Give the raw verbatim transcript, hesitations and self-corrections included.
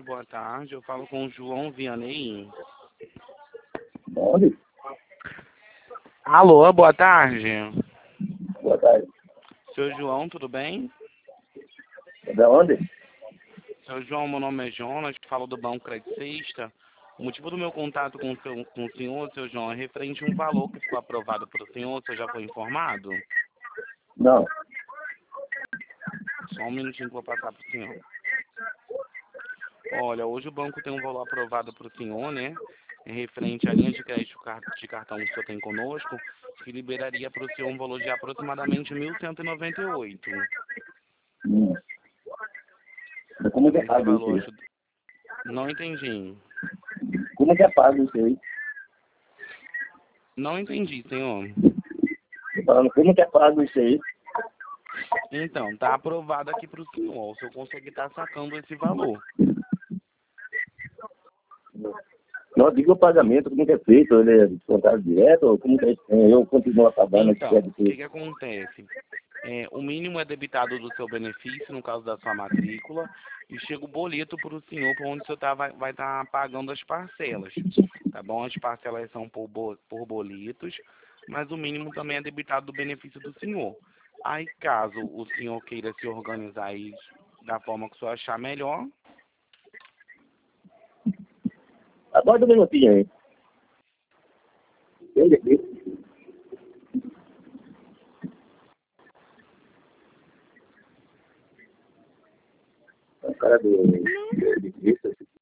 boa tarde. Eu falo com o João Vianney. Onde? Alô, boa tarde. Boa tarde. Seu João, tudo bem? É da onde? Seu João, meu nome é Jonas, falo do Banco Credicista. O motivo do meu contato com o, seu, com o senhor, seu João, é referente a um valor que ficou aprovado para o senhor. O senhor já foi informado? Não. Só um minutinho que eu vou passar para o senhor. Olha, hoje o banco tem um valor aprovado para o senhor, né? É referente à linha de crédito car- de cartão que o senhor tem conosco, que liberaria para o senhor um valor de aproximadamente mil cento e noventa e oito. Hum. Como que é Esse pago isso valor aí? ajuda... Não entendi. Como que é pago isso aí? Não entendi, senhor. Tô falando, como que é pago isso aí? Então, tá aprovado aqui para o senhor. O senhor consegue estar sacando esse valor. Não, diga o pagamento, como que é feito? Ele é descontado direto ou como que é? Eu continuo pagando esse Então, crédito? o que que acontece? É, o mínimo é debitado do seu benefício, no caso da sua matrícula, e chega o boleto para o senhor, para onde o senhor tá, vai estar pagando as parcelas. Tá bom? As parcelas são por, bo- por boletos, mas o mínimo também é debitado do benefício do senhor. Aí, caso o senhor queira se organizar aí da forma que o senhor achar melhor, Aguarda um minutinho aí. Entende? O cara do... do edifício,